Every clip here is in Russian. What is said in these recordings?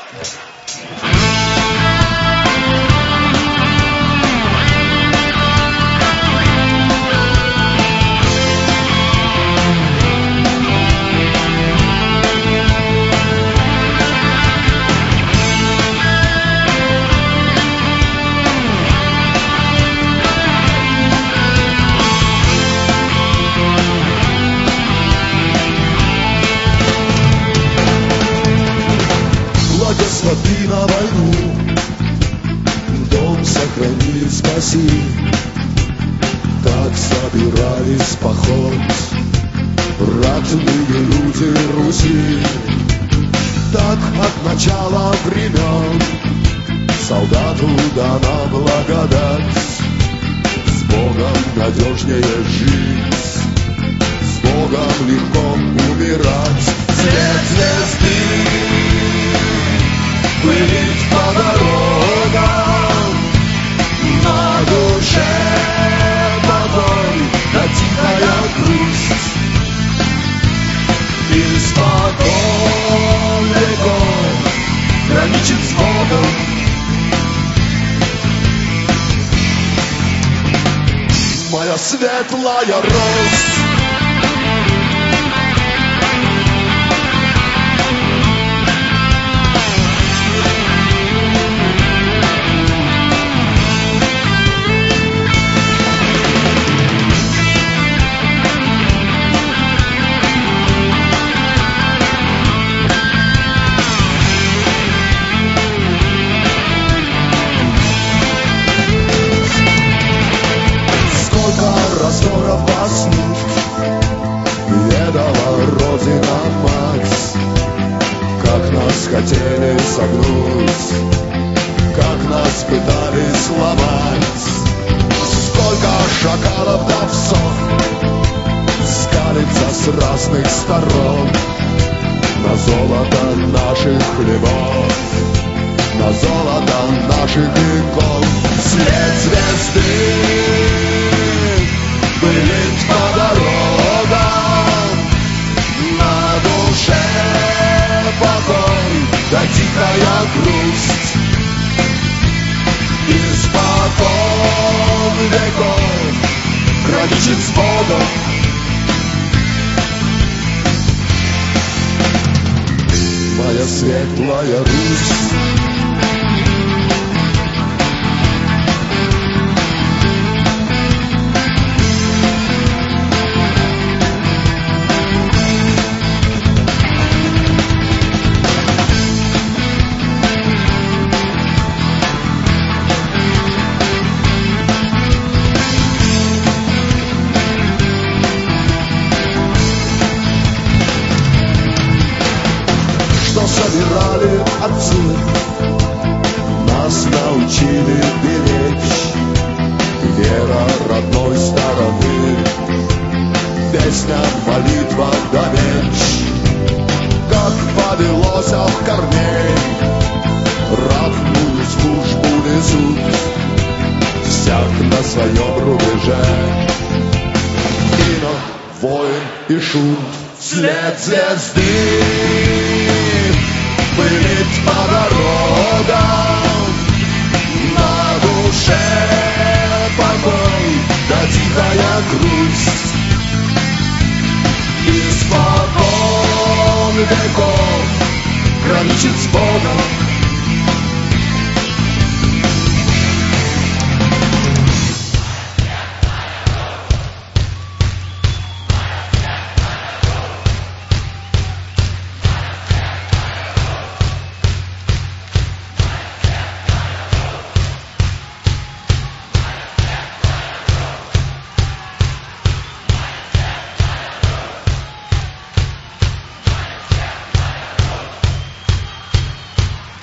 Благослови на войну, дом сохрани, спаси. Так собирались в поход ратные люди Руси. Так от начала времен солдату дана благодать. С Богом надежнее жить, с Богом легко умирать. Свет звезды плывет по дорогам, на душе покой, да тихая грусть. Испокон веков граничит с Богом. Моя светлая Русь. Раздоров баснуть ведала Родина мать. Как нас хотели согнуть, как нас пытались сломать. Сколько шакалов да псов скалится с разных сторон на золото наших хлебов, на золото наших веков. Свет звезды плывет по дорогам, на душе покой, да тихая грусть. Испокон веков граничит с Богом. Моя светлая Русь. Собирали отцы, нас научили беречь вера родной стороны, песня, молитва да меч. Как повелось от корней, ратную службу несут, всяк на своем рубеже, кино, воин и шут. Свет звезды плывет по дорогам, на душе покой, да тихая грусть. Испокон веков граничит с Богом.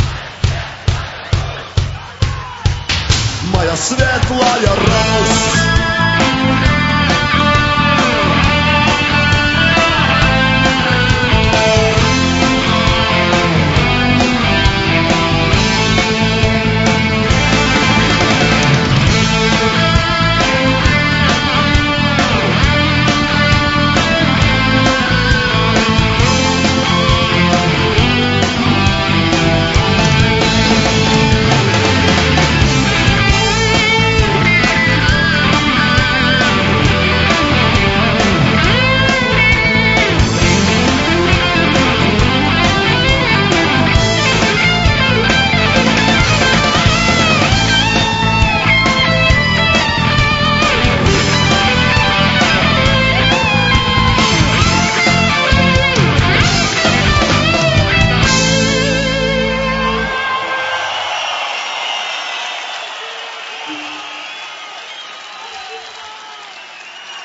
Моя светлая Русь.